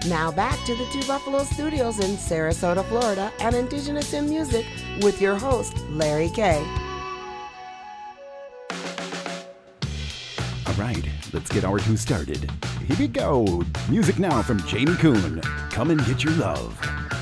Now back to the Two Buffalo Studios in Sarasota, Florida, and Indigenous in Music with your host, Larry K. All right, let's get our two started. Here we go. Music now from Jamie Kuhn. Come and get your love.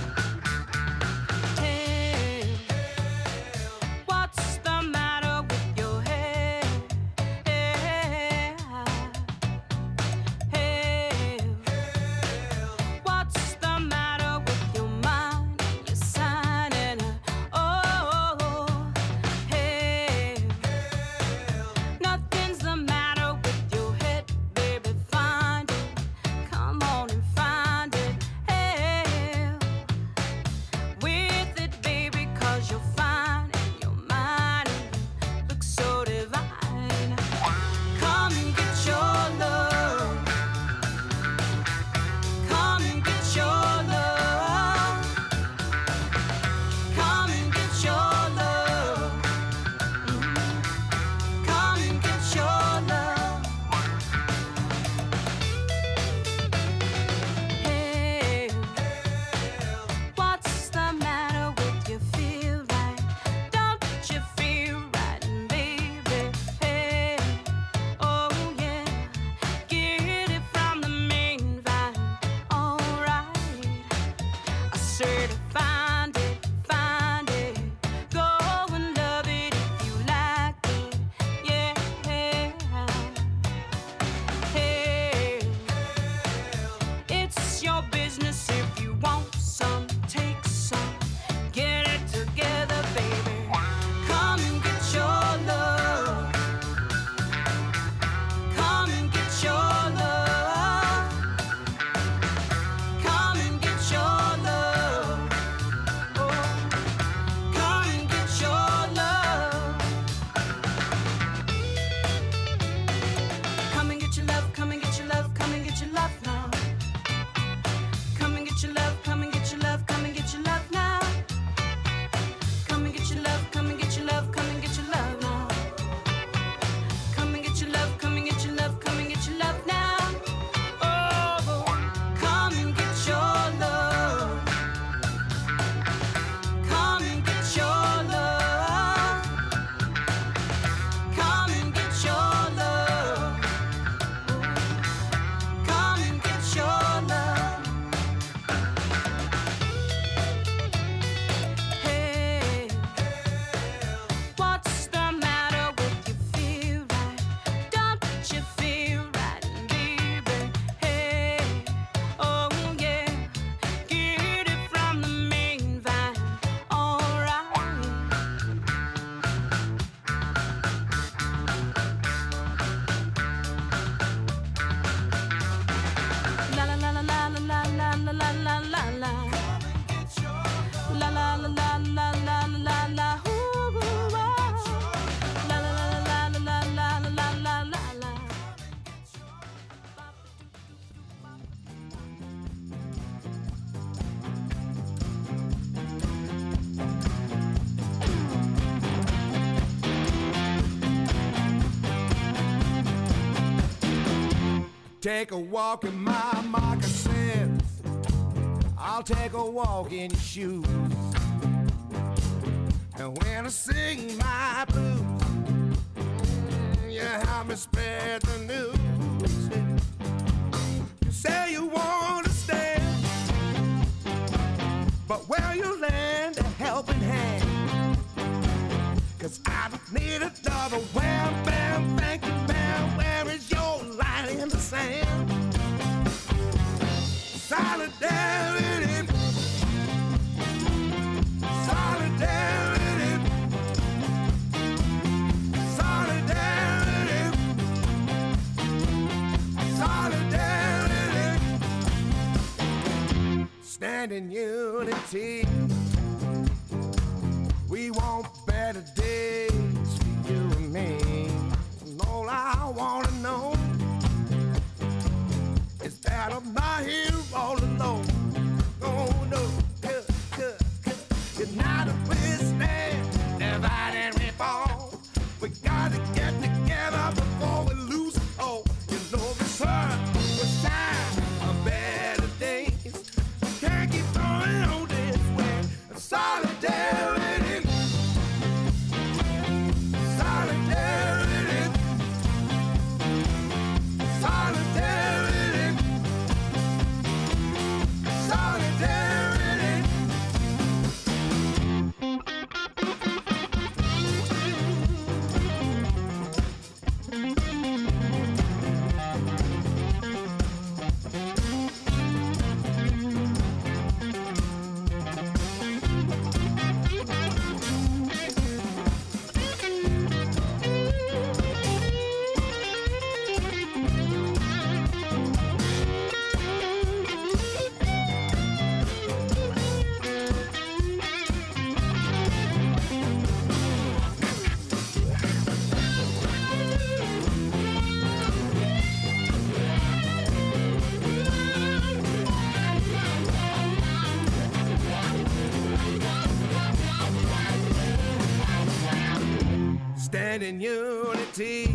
Take a walk in my moccasins. I'll take a walk in your shoes. And when I sing my blues, you help me spread the news. You say you want to stay, but where you lend a helping hand? 'Cause I don't need another wham, bam, thank you, ma'am. Where is your line in the sand? Solidarity, solidarity, solidarity, solidarity. Stand in unity. We want better days for you and me. And all I wanna know is that I'm not here all alone. stand in unity.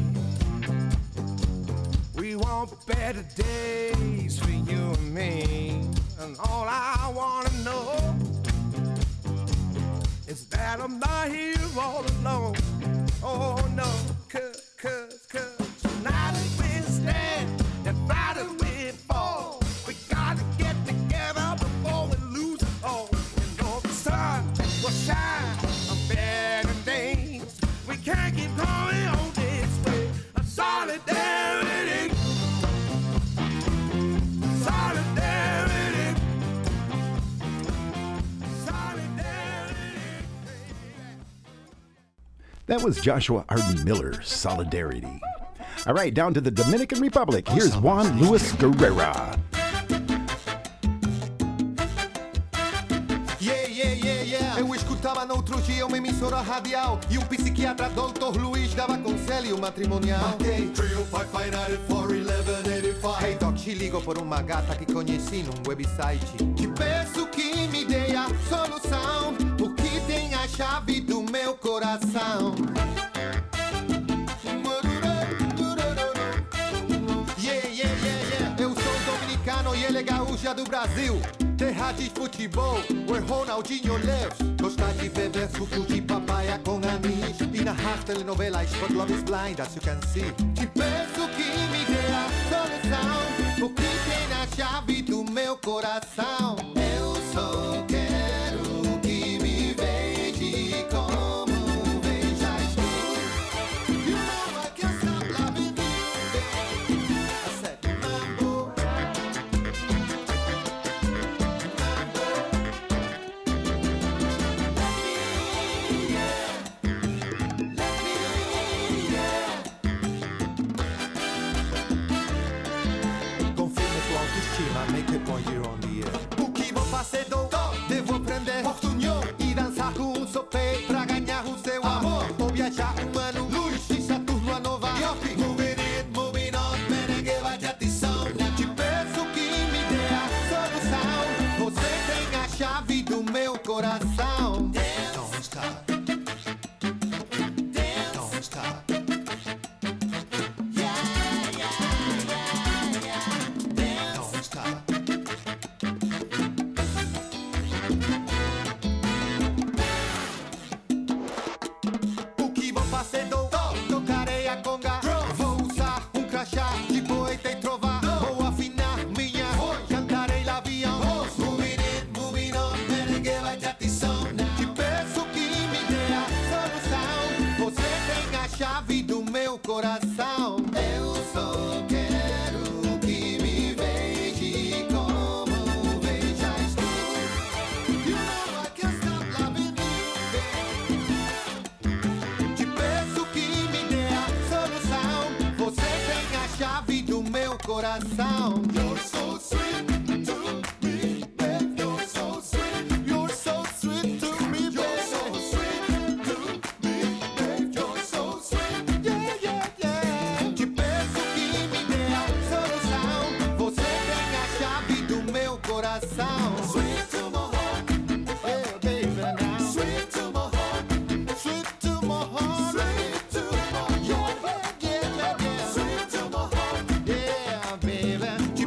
We want better days for you and me. And all I wanna know is that I'm not here all alone. Oh no, cause tonight we stand and Friday we fall. We gotta get together before we lose it all. And know the sun will shine on better days. We can't keep going on this way. Solidarity. Solidarity. Solidarity. That was Joshua Arden Miller, Solidarity. All right, down to the Dominican Republic. Here's Juan Luis Guerrera. Eu escutava no outro dia uma emissora radial e psiquiatra, Dr. Luiz, dava conselho matrimonial. Marquei 305-598-411-85. Hey Doc, te ligo por uma gata que conheci num website. Te peço que me dê a solução, porque tem a chave do meu coração. Eu sou dominicano e ele é gaúcha do Brasil. Terra de futebol, where Ronaldinho lives. Gosta de beber suco de papaya com anis. E narrar telenovelas, but Love is Blind, as you can see. Te peço que me dê a solução, porque tem a chave do meu coração. Eu só quero que me veja como vejas tu. You know I can't stop loving you, baby. I said mambo. Make it one year on the air. O que vou fazer, devo aprender portunhol e dançar com sopé pra ganhar o seu amor. Ou viajar um ano, luz de Saturno a Nova York. Moving in, moving on, merengue vai de atenção. Te peço que me dê a solução. Você tem a chave do meu coração. Don't stop. Don't stop. Tocarei a conga, vou usar um crachá de poeta e trovar. Vou afinar minha voz, cantarei l'avião. Moving in, moving on, merengue vai de atenção. Te peço que me dê a solução. Você tem a chave do meu coração. Eu só quero que me veja como vejas tu. You know I can't stop loving you, baby. Te peço que me dê a solução. Você tem a chave do meu coração. You're so sweet to me, babe. You're so sweet. You're so sweet to me, babe. You're so sweet to me, babe. You're so sweet. Yeah, yeah, yeah. Te peço que me dê a solução. Você tem a chave do meu coração. Sweet to my heart. Yeah, baby, now. Sweet to my heart. Sweet to my heart. Sweet to my heart. Yeah, yeah, yeah, yeah. Sweet to my heart. Yeah, baby. Te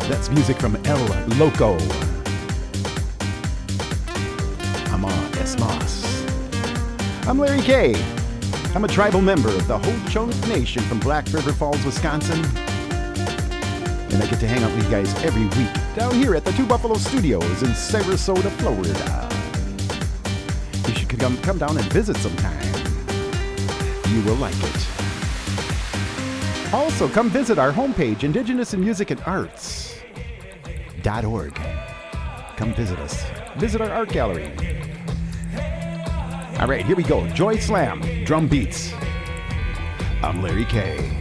That's music from El Loco. I'm Esmas. I'm Larry K. I'm a tribal member of the Ho-Chunk Nation from Black River Falls, Wisconsin. And I get to hang out with you guys every week down here at the Two Buffalo Studios in Sarasota, Florida. You should come down and visit sometime. You will like it. Also, come visit our homepage, indigenousinmusicandarts.org. Come visit us. Visit our art gallery. All right, here we go. Joy Slam, drum beats. I'm Larry K.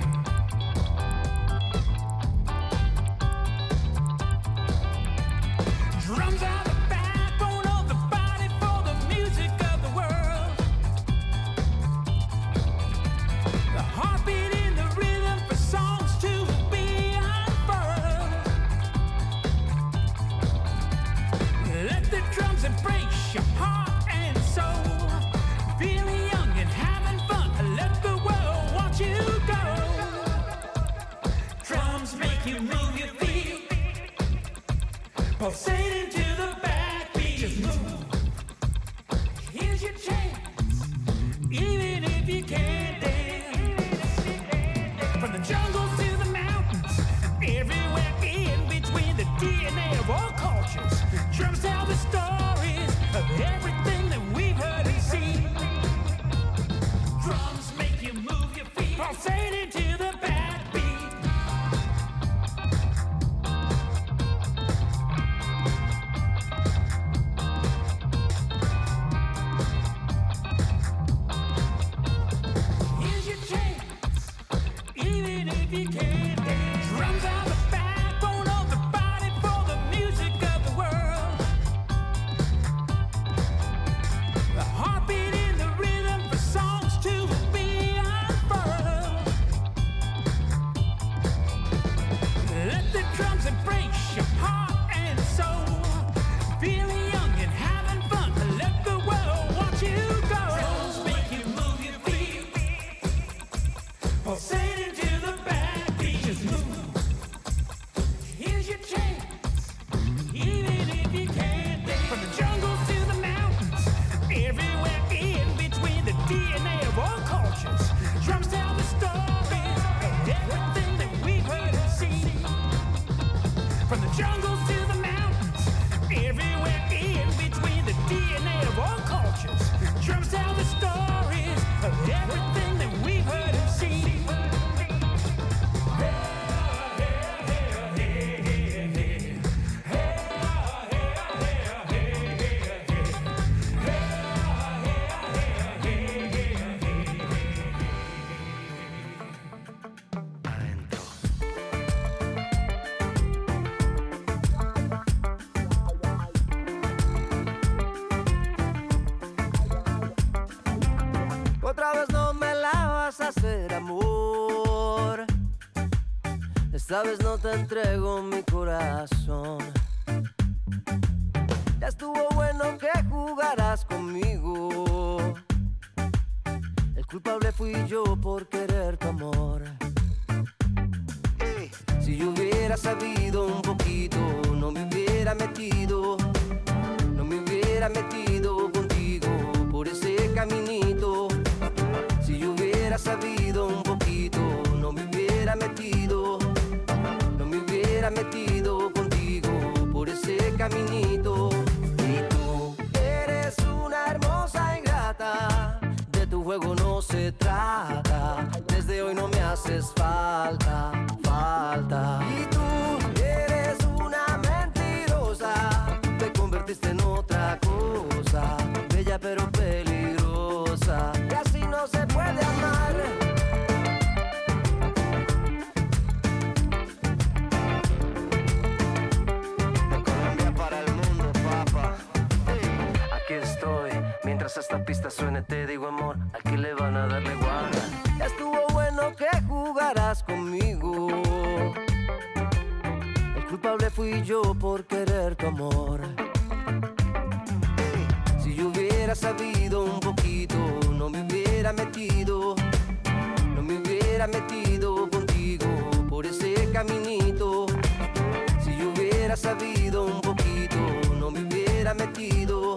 Otra vez no me la vas a hacer, amor. Esta vez no te entrego mi corazón. Ya estuvo bueno que jugaras conmigo. El culpable fui yo por querer tu amor. Si yo hubiera sabido un poquito, no me hubiera metido. No me hubiera metido contigo por ese caminito. Si yo hubiera sabido un poquito, no me hubiera metido. No me hubiera metido contigo por ese caminito. Y tú eres una hermosa ingrata. De tu juego no se trata. Desde hoy no me haces falta, falta. Y tú eres una mentirosa. Te convertiste en otra cosa. Bella pero peligrosa. Y así no se puede amar. De Colombia para el mundo, papá. Aquí estoy. Mientras esta pista suene te digo amor. Aquí le van a darle guarda. Ya estuvo bueno que jugaras conmigo. El culpable fui yo por querer tu amor. Si yo hubiera sabido un poquito, no me hubiera metido. No me hubiera metido contigo por ese caminito. Si yo hubiera sabido un poquito, no me hubiera metido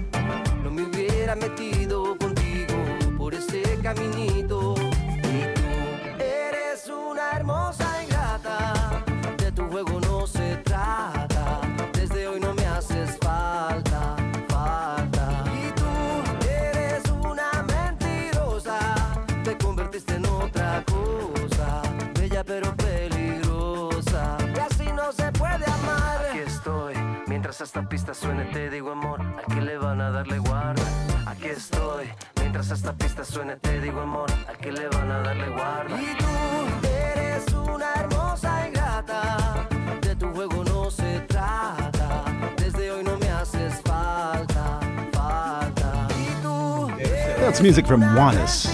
contigo por ese caminito. Y tú eres una hermosa ingrata, de tu juego no se trata, desde hoy no me haces falta. Y tú eres una mentirosa, te convertiste en otra cosa, bella pero peligrosa, y así no se puede amar. Aquí estoy, mientras esta pista suene te digo amor, al que le van a darle guarda. Aquí estoy, mientras esta pista suene te digo amor, al que le van a darle guarda. Y tú eres una hermosa ingrata, de tu juego no se trata, desde hoy no me haces falta. Y tú That's music from Juanes.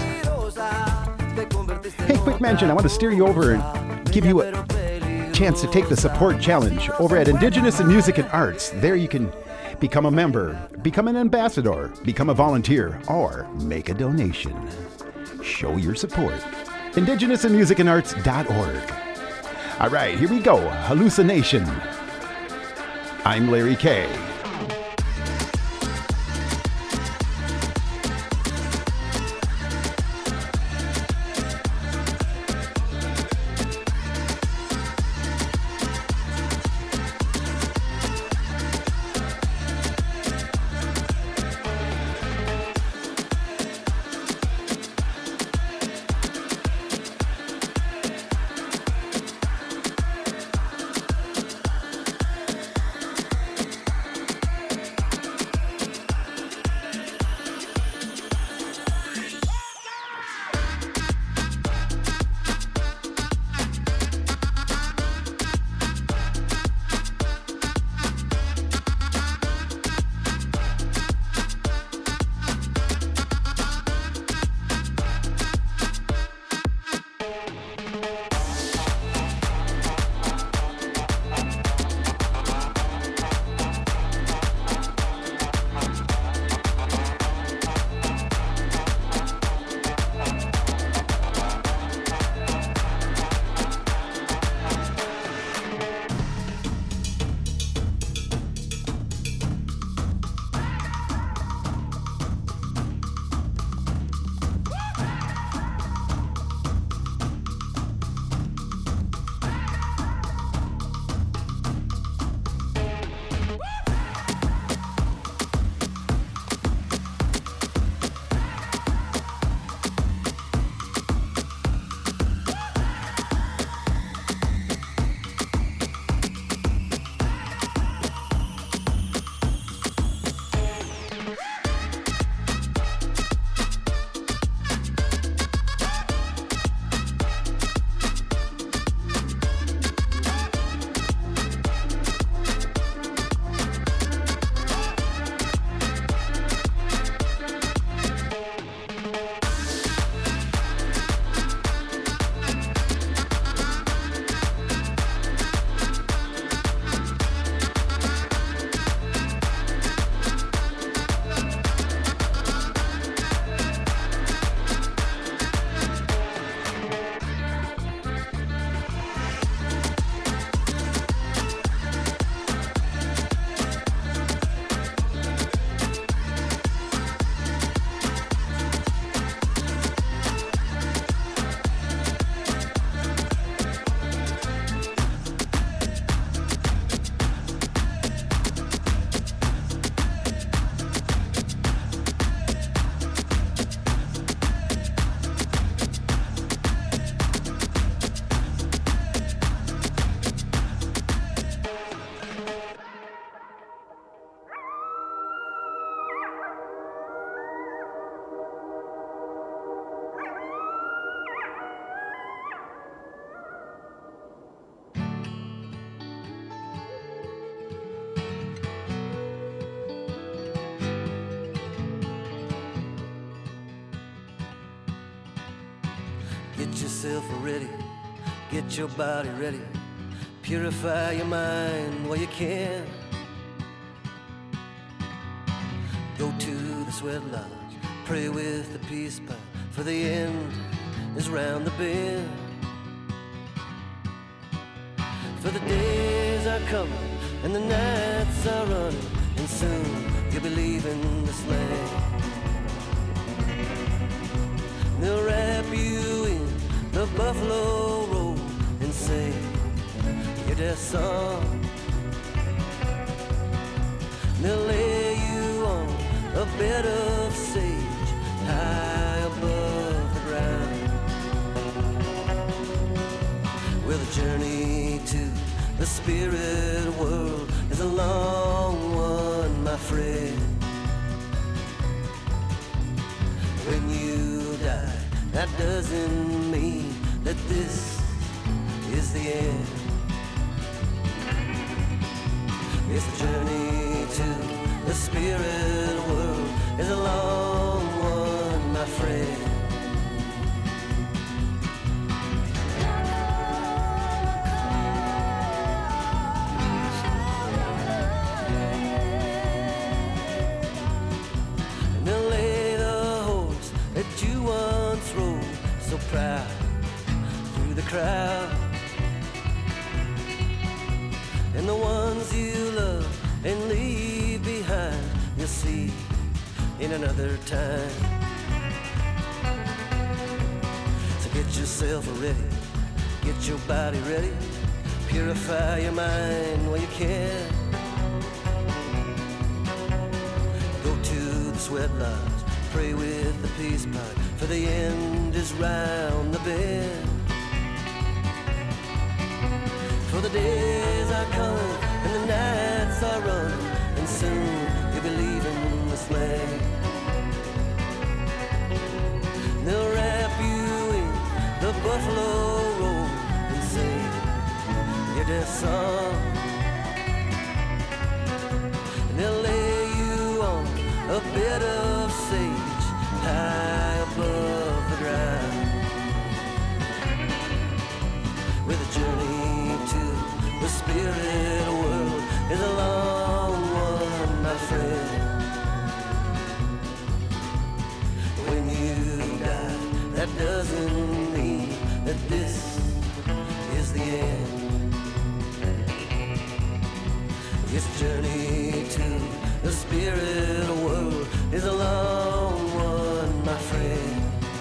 Hey, quick mention, I want to steer you over and give you a chance to take the support challenge over at Indigenous in Music and Arts. There you can become a member, become an ambassador, become a volunteer, or make a donation. Show your support. IndigenousInMusicandArts.org. All right, here we go. Hallucination. I'm Larry K. Get yourself ready, get your body ready, purify your mind while you can. Go to the sweat lodge, pray with the peace pipe, for the end is round the bend. For the days are coming and the nights are running, and soon you'll be leaving this land. They'll wrap you in the buffalo robe and say your death song. They'll lay you on a bed of sage high above the ground. Well, the journey to the spirit world is a long one, my friend. When you die, that doesn't mean that this is the end. It's the journey to the spirit world is a long one, my friend. And they'll lay the horse that you once rode so proud through the crowd, and the ones you love and leave behind, you'll see in another time. So get yourself ready, get your body ready, purify your mind while you can. Go to the sweat lodge, pray with the peace pipe, for the end is round the bend. For the days are coming and the nights are running, and soon you'll be leaving this land. They'll wrap you in the buffalo robe and sing your death song. And they'll lay you on a bed of sage high above the ground. With a journey to the spirit world is a long one, my friend. When you die, that doesn't mean that this is the end. This journey to the spirit world is a long one, my friend.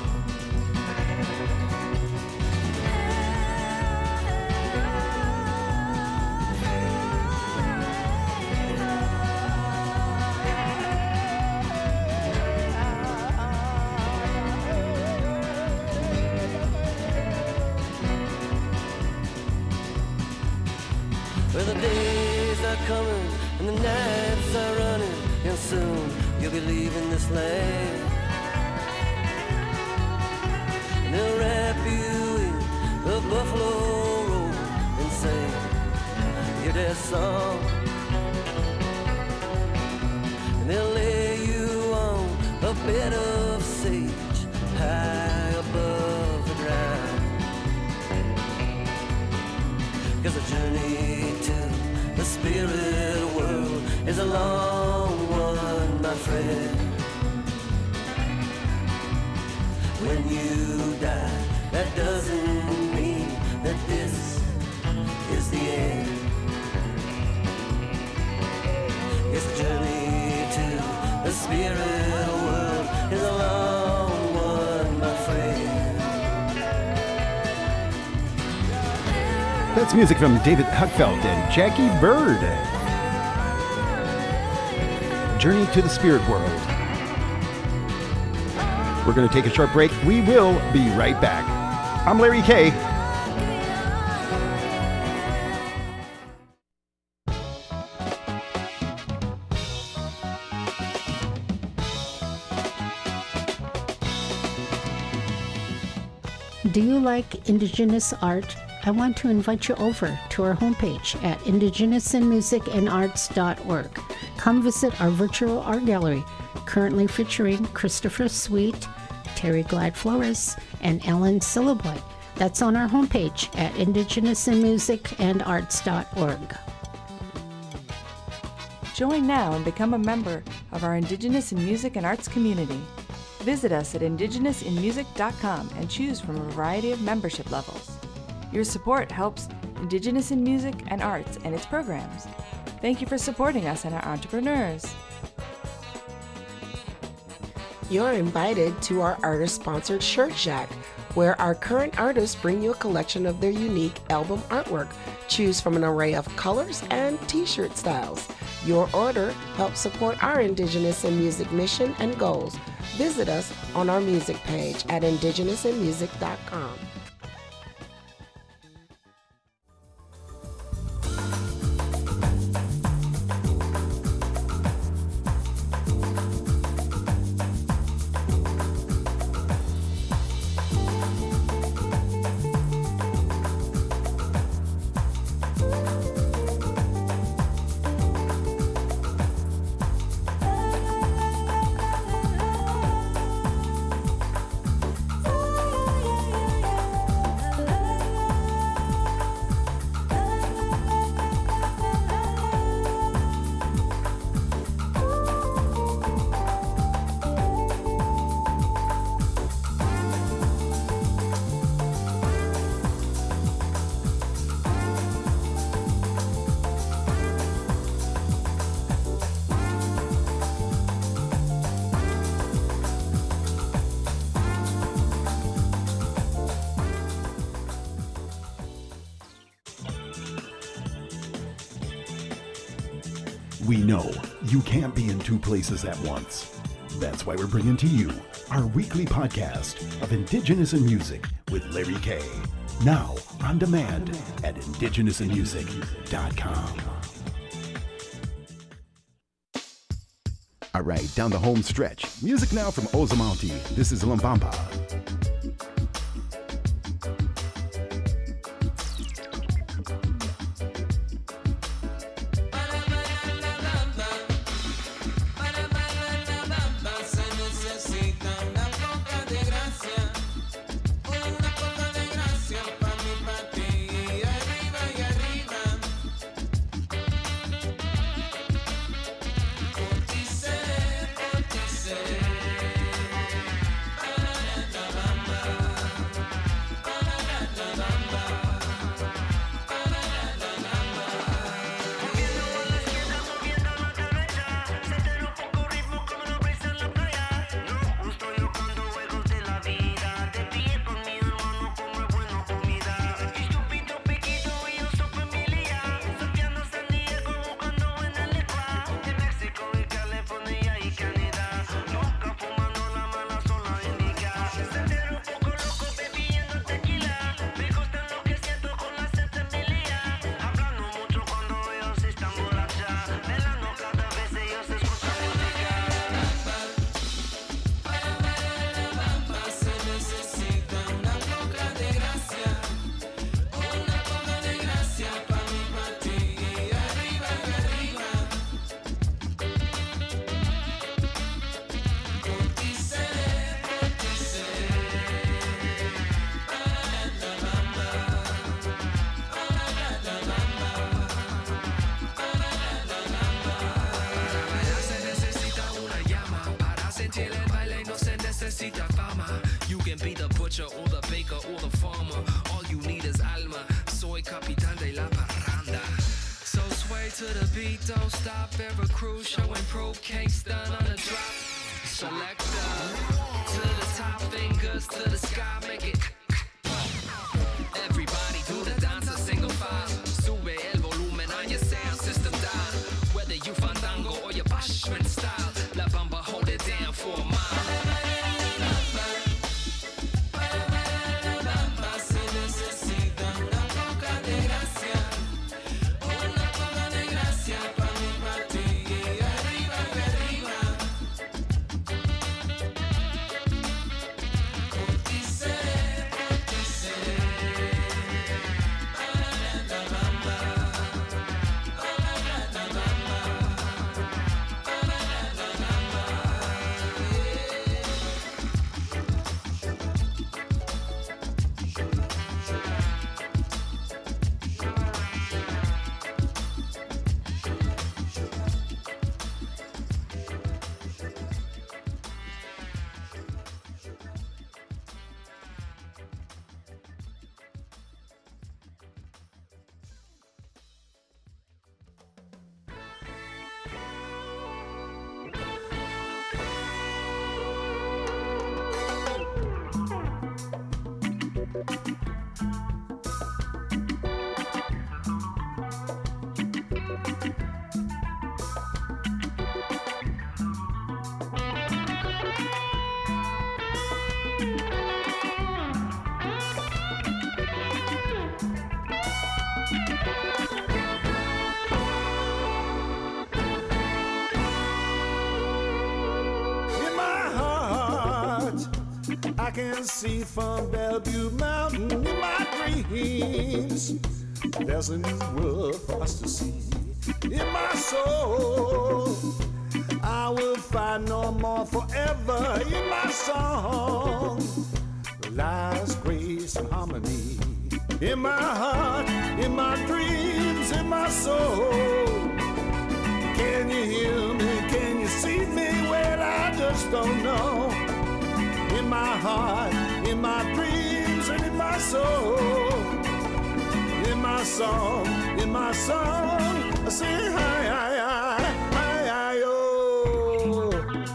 Well, the days are coming and the nights are running, and soon you'll be leaving this land. And they'll wrap you in the buffalo robe and sing your death song. And they'll lay you on a bed of sage high above the ground. 'Cause the journey to the spirit world is a long one, my friend. When you die, that doesn't mean that this is the end. It's the journey to the spirit world is a long one, my friend. That's music from David Huckfeld and Jackie Bird. Journey to the Spirit World. We're going to take a short break. We will be right back. I'm Larry K. Do you like Indigenous art? I want to invite you over to our homepage at indigenousinmusicandarts.org. Come visit our virtual art gallery, currently featuring Christopher Sweet, Terry Glad Flores, and Ellen Syllaboy. That's on our homepage at indigenousinmusicandarts.org. Join now and become a member of our Indigenous in Music and Arts community. Visit us at indigenousinmusic.com and choose from a variety of membership levels. Your support helps Indigenous in Music and Arts and its programs. Thank you for supporting us and our entrepreneurs. You're invited to our artist-sponsored Shirt Shack, where our current artists bring you a collection of their unique album artwork. Choose from an array of colors and t-shirt styles. Your order helps support our Indigenous in Music mission and goals. Visit us on our music page at indigenousinmusic.com. We know you can't be in two places at once. That's why we're bringing to you our weekly podcast of Indigenous in Music with Larry K. Now on demand at indigenousinmusic.com. All right, down the home stretch. Music now from Ozomonte. This is Lambamba. You can be the butcher or the baker or the farmer. All you need is alma. Soy capitán de la parranda. So sway to the beat, don't stop. Ever crew showing pro cakes done on the drop. Selector to the top, fingers to the sky, make it. Everybody do the dance a single file. Sube el volumen on your sound system dial. Whether you fandango or your bashment style, La Bamba hold it down for a mile. In my heart, I can see from Bellevue Mountain in my dreams. There's a new world for us to see. In my soul, I will find no more forever. In my song lies grace and harmony. In my heart, in my dreams, in my soul. Can you hear me? Can you see me? Well, I just don't know. In my heart, in my dreams, and in my soul. In my song, I sing hi, hi, hi, hi, hi, oh.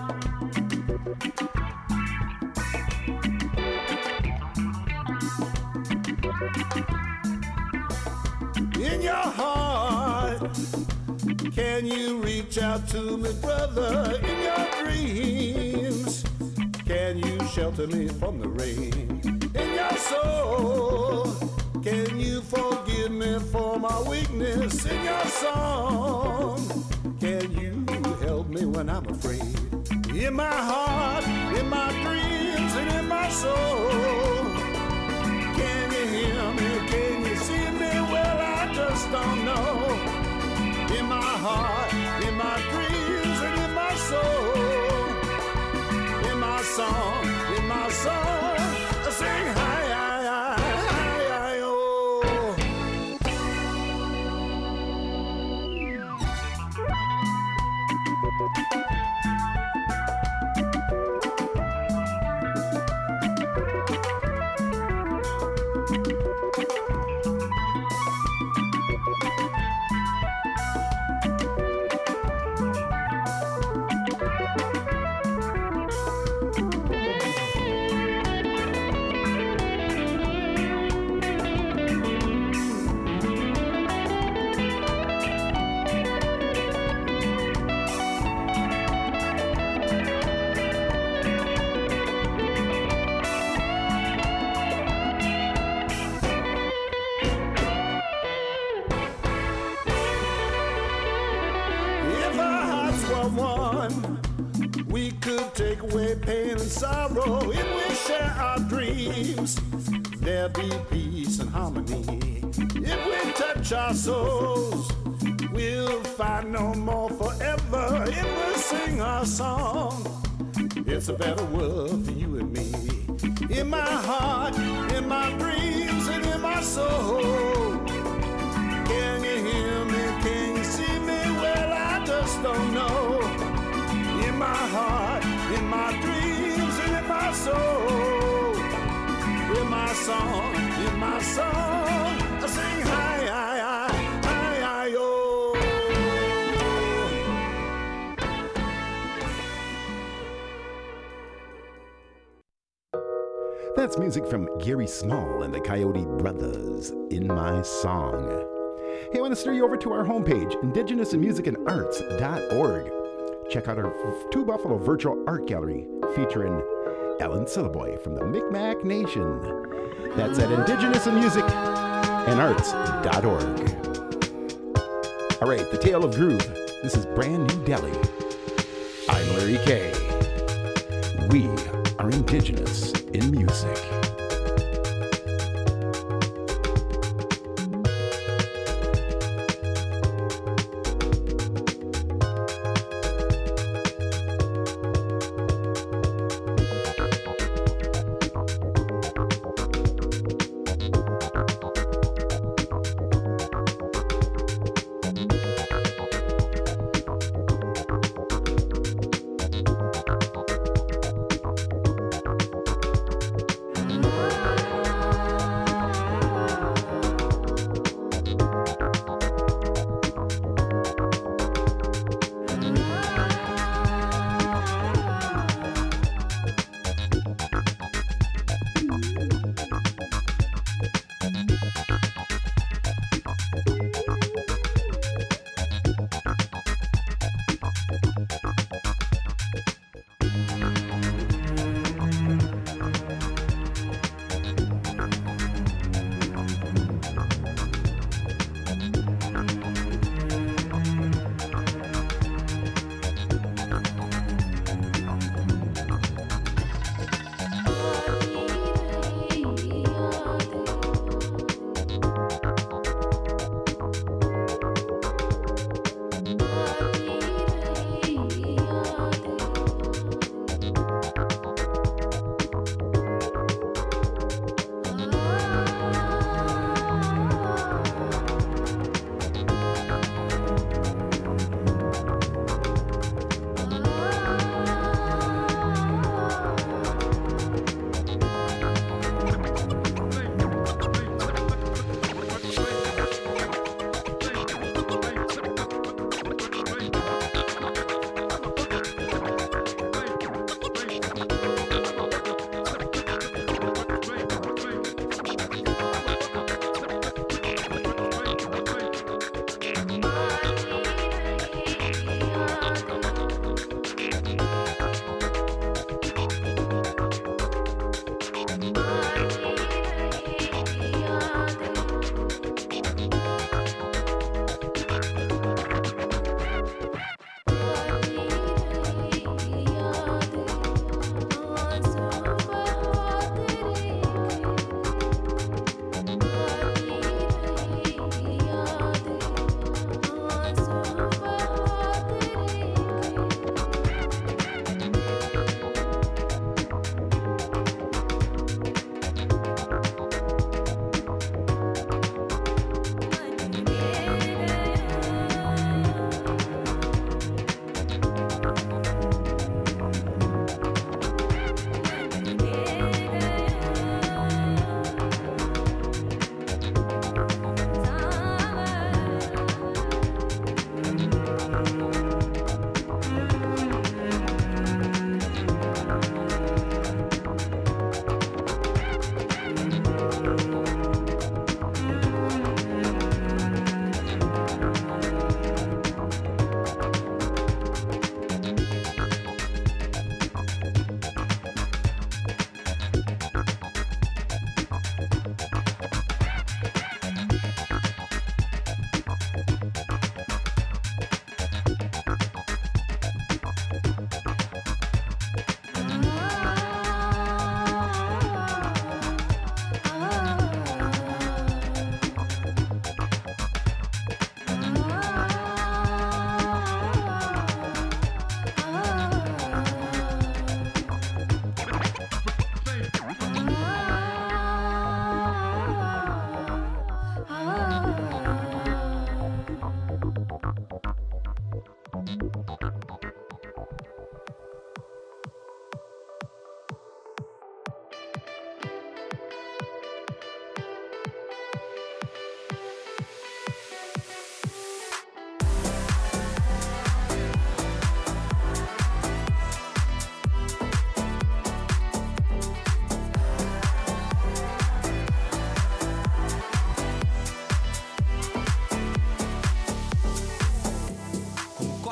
In your heart, can you reach out to me, brother? In your dreams, can you shelter me from the rain? In your soul, can you forgive me for my weakness? In your song, can you help me when I'm afraid? In my heart, in my dreams, and in my soul, can you hear me? Can you see me? Well, I just don't know. In my heart, in my dreams, and in my soul, in my song, I sing hi, hi, hi, hi, hi, oh. If our hearts were one, we could take away pain and sorrow. If we share our dreams, there'll be peace and harmony. If we touch our souls, we'll find no more forever. If we sing our song, it's a better world for you and me. In my heart, in my dreams, and in my soul. Can you hear me? Can you see me? Well, I just don't know. In my heart, in my dreams, and in my soul. In my song, I sing hi, hi, hi, hi, hi, oh. That's music from Gary Small and the Coyote Brothers, In My Song. Hey, I want to steer you over to our homepage, indigenousinmusicandarts.org. Check out our Two Buffalo Virtual Art Gallery featuring Ellen Syllaboy from the Micmac Nation. That's at indigenousinmusicandarts.org. All right, the Tale of Groove. This is Brand New Delhi. I'm Larry K. We are indigenous in music.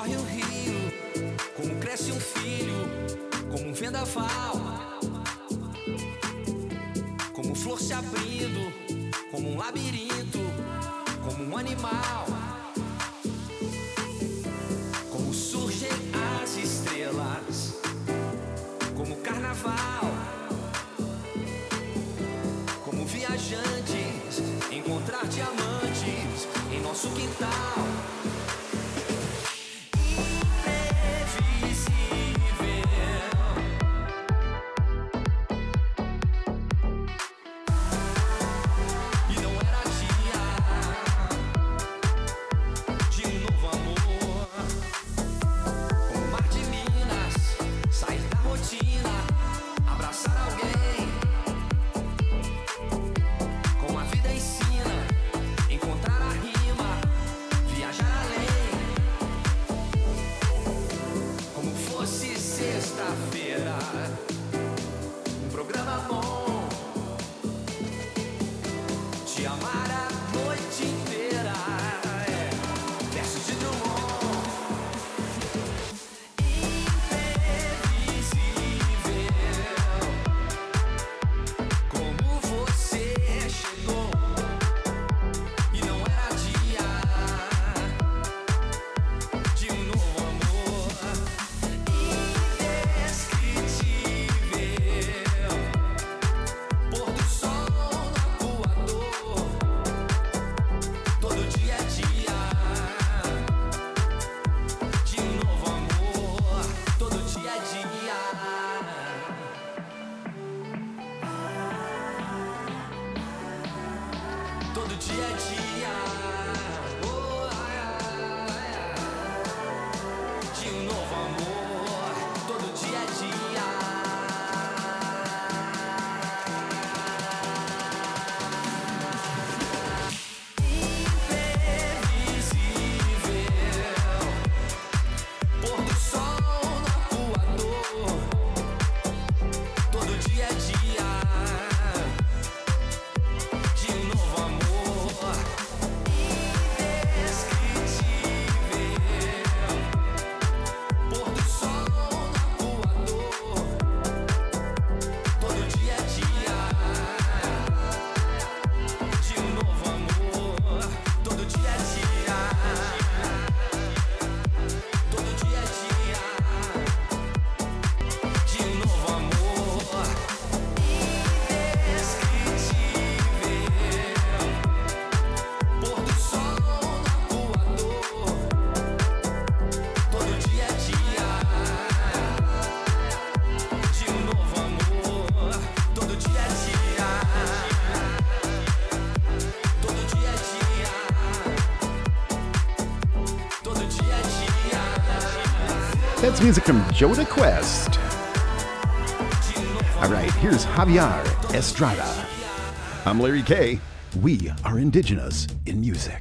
corre um rio, como cresce um filho, como um vendaval, como flor se abrindo, como um labirinto, como um animal, como surgem as estrelas, como carnaval, como viajantes, encontrar diamantes em nosso quintal. That's music from Jota Quest. All right, here's Javier Estrada. I'm Larry K. We are indigenous in music.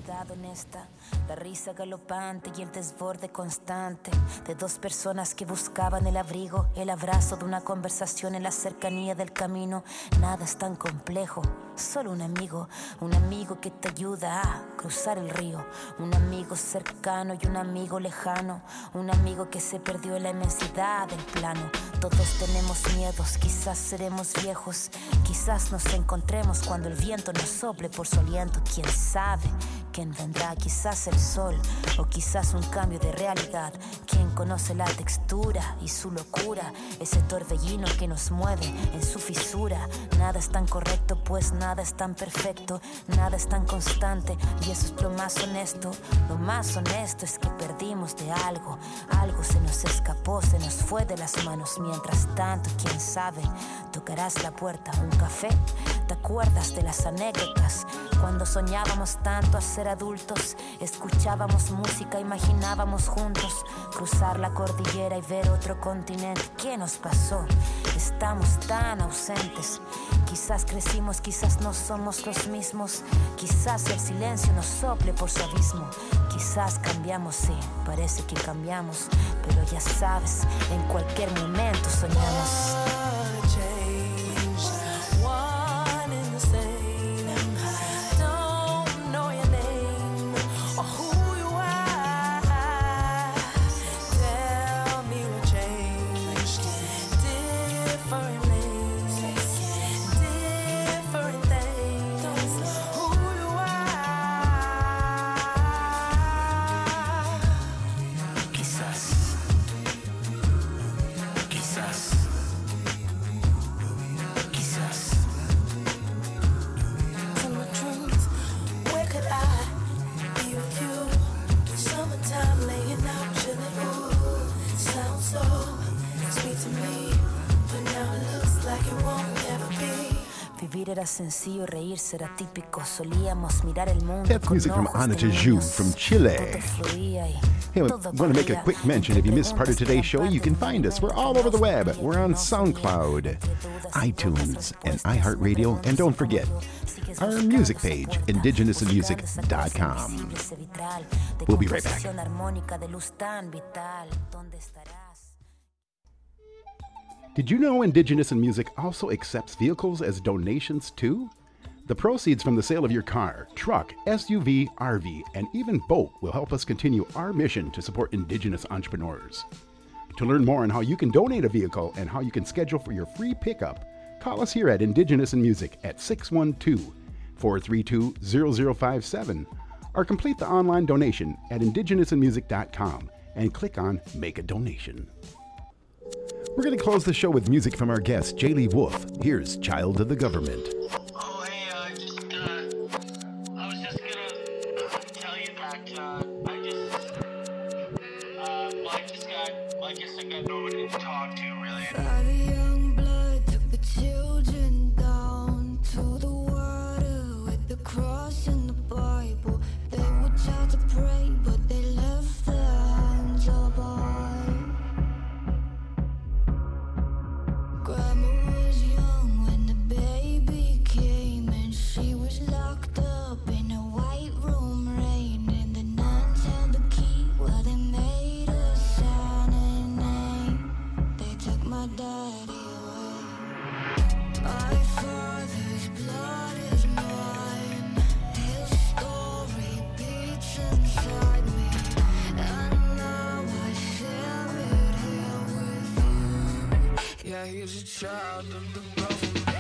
amistad honesta, la risa galopante y el desborde constante de dos personas que buscaban el abrigo, el abrazo de una conversación en la cercanía del camino. Nada es tan complejo, solo un amigo que te ayuda a cruzar el río, un amigo cercano y un amigo lejano, un amigo que se perdió en la inmensidad del plano. Todos tenemos miedos, quizás seremos viejos, quizás nos encontremos cuando el viento nos sople por su aliento. Quién sabe quién vendrá, quizás el sol o quizás un cambio de realidad. Quién conoce la textura y su locura, ese torbellino que nos mueve en su fisura. Nada es tan correcto, pues nada es tan perfecto, nada es tan constante, y eso es lo más honesto. Lo más honesto es que perdimos de algo, algo se nos escapó, se nos fue de las manos. Mientras tanto, quién sabe, tocarás la puerta, un café. ¿Te acuerdas de las anécdotas? Cuando soñábamos tanto a ser adultos, escuchábamos música, imaginábamos juntos cruzar la cordillera y ver otro continente. ¿Qué nos pasó? Estamos tan ausentes. Quizás crecimos, quizás no somos los mismos. Quizás el silencio nos sople por su abismo. Quizás cambiamos, sí, parece que cambiamos, pero ya sabes, en cualquier momento soñamos. Era sencillo, reírse era típico. Solíamos mirar el mundo. That's music from Ana Tijoux from Chile. Hey, I want to make a quick mention. If you missed part of today's show, you can find us. We're all over the web. We're on SoundCloud, iTunes, and iHeartRadio. And don't forget, our music page, indigenousinmusic.com. We'll be right back. Did you know Indigenous in Music also accepts vehicles as donations too? The proceeds from the sale of your car, truck, SUV, RV, and even boat will help us continue our mission to support Indigenous entrepreneurs. To learn more on how you can donate a vehicle and how you can schedule for your free pickup, call us here at Indigenous in Music at 612-432-0057 or complete the online donation at indigenousinmusic.com and click on Make a Donation. We're going to close the show with music from our guest, Jaylee Wolf. Here's Child of the Government. Oh, hey, I was just gonna tell you that, I guess I got nobody to talk to, really. Father young blood took the children down to the water with the cross and the Bible. They were taught to pray, but they left their hands apart. Grandma was young when the baby came, and she was locked up in a white room, raining. The nuns held the key while they made a sign and name. They took my daddy away. My father's blood is mine. His story beats inside me, and now I share it here with you. Yeah, he's a child of the government.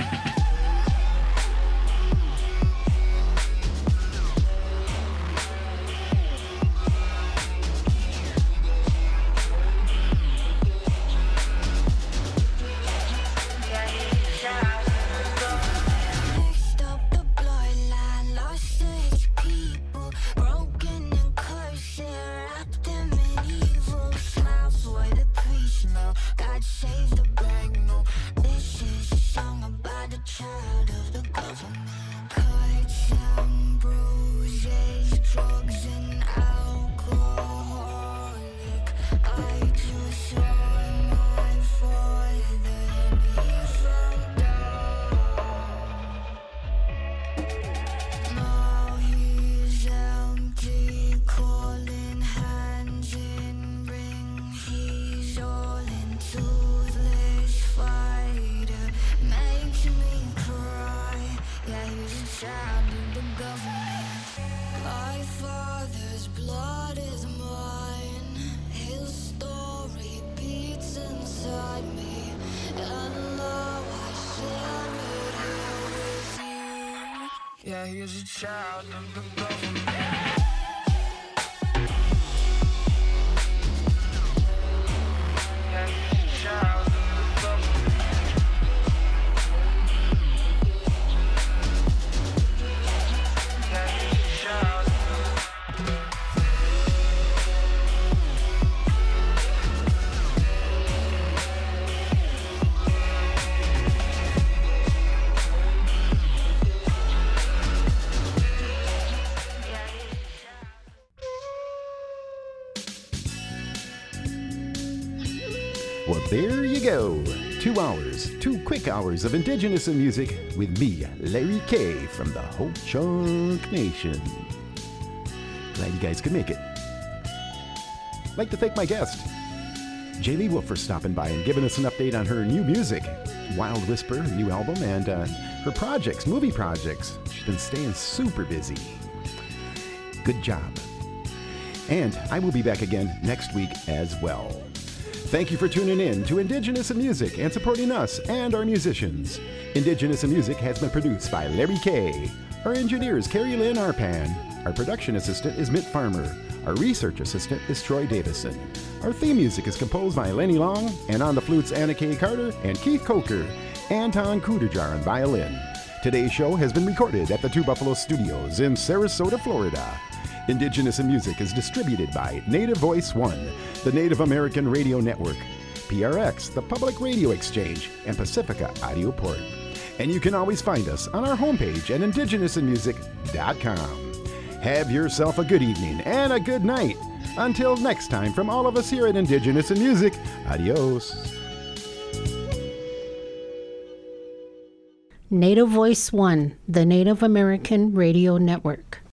Mixed up the bloodline, lost its people, broken and cursed, wrapped them in evil. Smiles for the priest, no, God save the bank, no, this is Yeah, he's a child of the government. Yeah, he's a child of the government. Yeah, he's a child. Well, there you go. 2 hours, 2 quick hours of Indigenous in music with me, Larry K. from the Ho Chunk Nation. Glad you guys could make it. Like to thank my guest, Jaylee Wolf, for stopping by and giving us an update on her new music, Wild Whisper, new album, and her projects, movie projects. She's been staying super busy. Good job. And I will be back again next week as well. Thank you for tuning in to Indigenous in Music and supporting us and our musicians. Indigenous in Music has been produced by Larry K. Our engineer is Carrie Lynn Arpan. Our production assistant is Mitt Farmer. Our research assistant is Troy Davison. Our theme music is composed by Lenny Long, and on the flutes Anna K. Carter and Keith Coker. Anton Kudajar on violin. Today's show has been recorded at the Two Buffalo Studios in Sarasota, Florida. Indigenous in Music is distributed by Native Voice One, the Native American Radio Network, PRX, the Public Radio Exchange, and Pacifica Audio Port. And you can always find us on our homepage at indigenousinmusic.com. Have yourself a good evening and a good night. Until next time, from all of us here at Indigenous in Music, adios. Native Voice One, the Native American Radio Network.